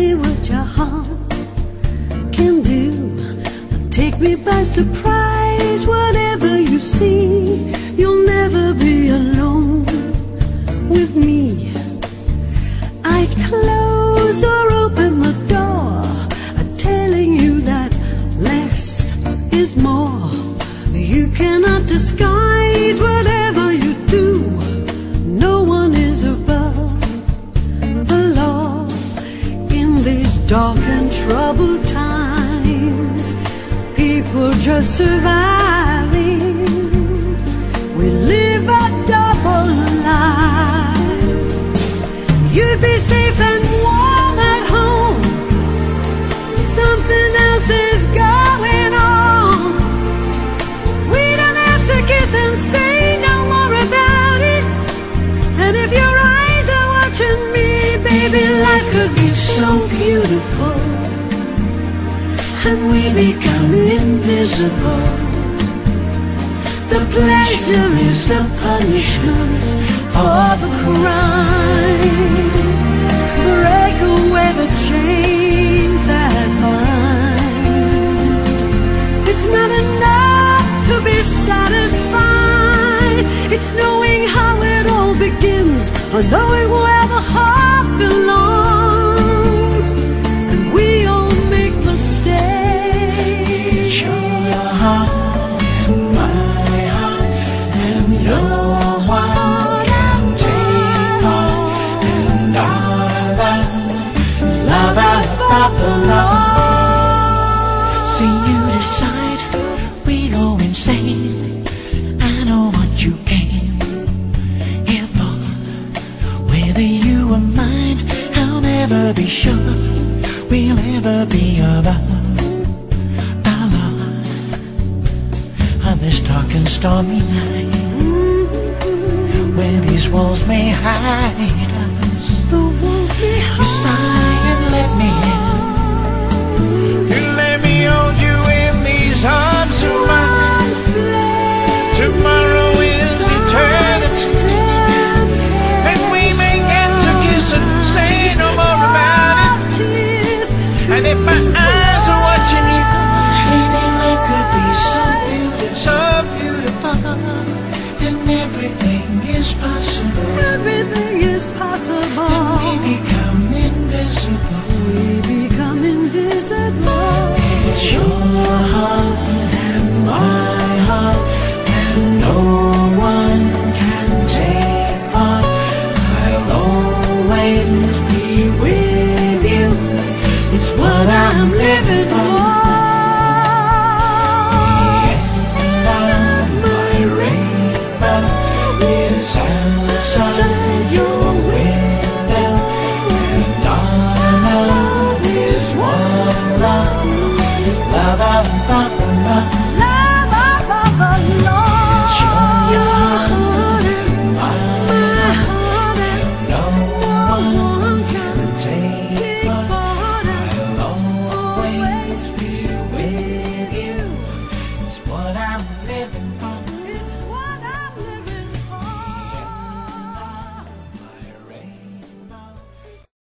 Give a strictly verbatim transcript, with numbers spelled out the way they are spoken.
me what your heart can do. Take me by surprise, whatever you see. You'll never be alone with me. I'd close or open the door, telling you that less is more. You cannot disguise whatever you do. No one is above the law. In these dark and troubled times, people just surviving. We live a double life. You'd be safe and warm at home. Something else is going on. We don't have to kiss and say no more about it. And if your eyes are watching me, baby, life could be so beautiful. And we become invisible. The pleasure is the punishment for the crime. Break away the chains that bind. It's not enough to be satisfied. It's knowing how it all begins, or knowing where the heart belongs. And we all make mistakes. It's your heart and my heart, and no one can take part. And our love, love above the law. See, you decide, we go insane. I know what you came here for. Whether you are mine, I'll never be sure we'll ever be above our love. On this dark and stormy night, where these walls may hide us, The walls behind. you sigh and let me in. You let me hold you in these arms of mine. Tomorrow is eternity, and we may get to kiss and say no more about it. And if my eyes are watching you, anything that could be so beautiful, so beautiful, and everything is possible. Everything is possible. And we become invisible. We become invisible. It's your heart and my heart, and no one can take part. I'll always be with you. It's what I'm living for. The end of my rainbow is outside your window, and our love is one love, love above the love. Love above the law. It's your heart and my mine, heart, and no no one one can can take take part. part. I'll always be with you. It's what I'm living